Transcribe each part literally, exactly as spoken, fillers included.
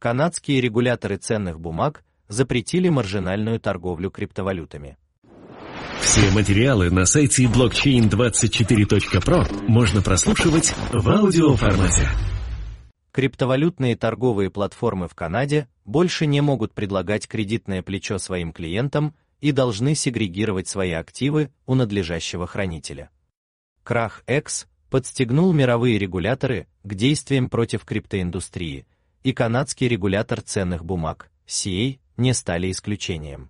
Канадские регуляторы ценных бумаг запретили маржинальную торговлю криптовалютами. Все материалы на сайте блокчейн двадцать четыре точка про можно прослушивать в аудиоформате. Криптовалютные торговые платформы в Канаде больше не могут предлагать кредитное плечо своим клиентам и должны сегрегировать свои активы у надлежащего хранителя. Крах X подстегнул мировые регуляторы к действиям против криптоиндустрии, и канадский регулятор ценных бумаг, си эй, не стали исключением.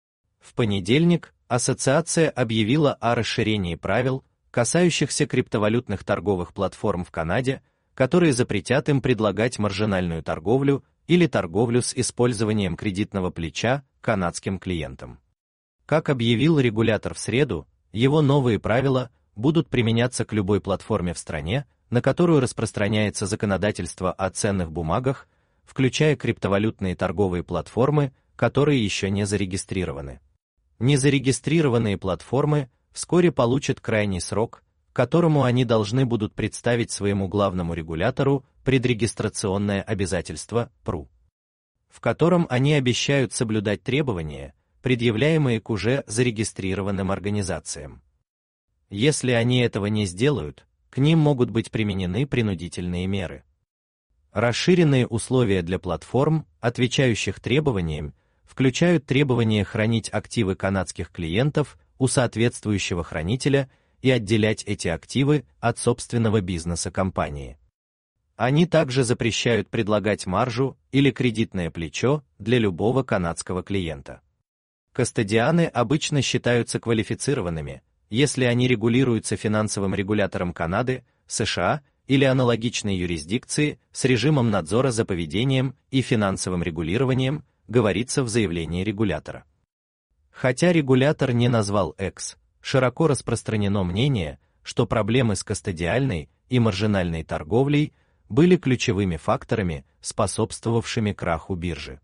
В понедельник ассоциация объявила о расширении правил, касающихся криптовалютных торговых платформ в Канаде, которые запретят им предлагать маржинальную торговлю или торговлю с использованием кредитного плеча канадским клиентам. Как объявил регулятор в среду, его новые правила будут применяться к любой платформе в стране, на которую распространяется законодательство о ценных бумагах, включая криптовалютные торговые платформы, которые еще не зарегистрированы. Незарегистрированные платформы вскоре получат крайний срок, к которому они должны будут представить своему главному регулятору предрегистрационное обязательство пэ эр у, в котором они обещают соблюдать требования, предъявляемые к уже зарегистрированным организациям. Если они этого не сделают, к ним могут быть применены принудительные меры. Расширенные условия для платформ, отвечающих требованиям, включают требование хранить активы канадских клиентов у соответствующего хранителя и отделять эти активы от собственного бизнеса компании. Они также запрещают предлагать маржу или кредитное плечо для любого канадского клиента. Кастодианы обычно считаются квалифицированными, если они регулируются финансовым регулятором Канады, США или аналогичной юрисдикции с режимом надзора за поведением и финансовым регулированием, говорится в заявлении регулятора. Хотя регулятор не назвал X, широко распространено мнение, что проблемы с кастодиальной и маржинальной торговлей были ключевыми факторами, способствовавшими краху биржи.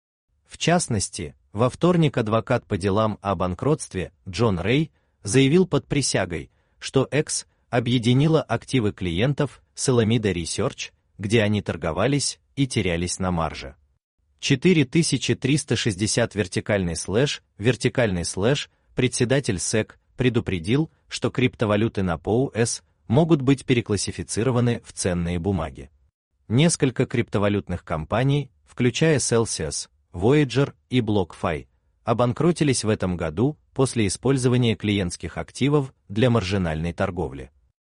В частности, во вторник адвокат по делам о банкротстве Джон Рэй заявил под присягой, что X объединила активы клиентов с Alameda Research, где они торговались и терялись на марже. четыре тысячи триста шестьдесят вертикальный слэш, вертикальный слэш, председатель сэк предупредил, что криптовалюты на пэ о эс могут быть переклассифицированы в ценные бумаги. Несколько криптовалютных компаний, включая Celsius, Voyager и BlockFi, обанкротились в этом году после использования клиентских активов для маржинальной торговли,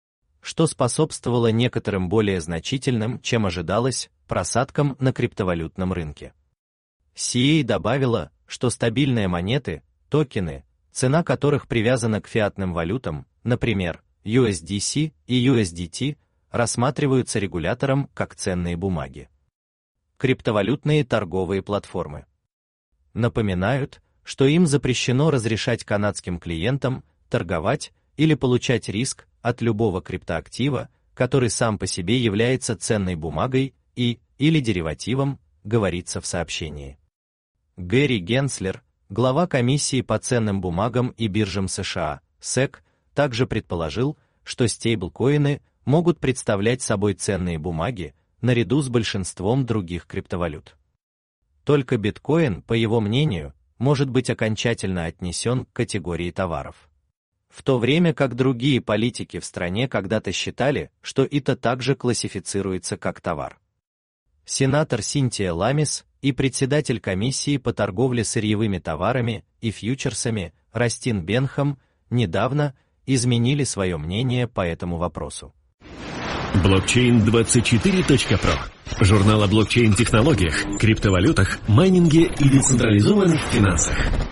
что способствовало некоторым более значительным, чем ожидалось, просадкам на криптовалютном рынке. си эй добавила, что стабильные монеты, токены, цена которых привязана к фиатным валютам, например, ю эс ди си и ю эс ди ти, рассматриваются регулятором как ценные бумаги. Криптовалютные торговые платформы напоминают, что им запрещено разрешать канадским клиентам торговать или получать риск от любого криптоактива, который сам по себе является ценной бумагой и или деривативом, говорится в сообщении. Гэри Генслер, глава комиссии по ценным бумагам и биржам США, сэк, также предположил, что стейблкоины могут представлять собой ценные бумаги наряду с большинством других криптовалют. Только биткоин, по его мнению, может быть окончательно отнесен к категории товаров. В то время как другие политики в стране когда-то считали, что это также классифицируется как товар. Сенатор Синтия Ламис и председатель комиссии по торговле сырьевыми товарами и фьючерсами Растин Бенхам недавно изменили свое мнение по этому вопросу. блокчейн двадцать четыре точка про. Журнал о блокчейн-технологиях, криптовалютах, майнинге и децентрализованных финансах.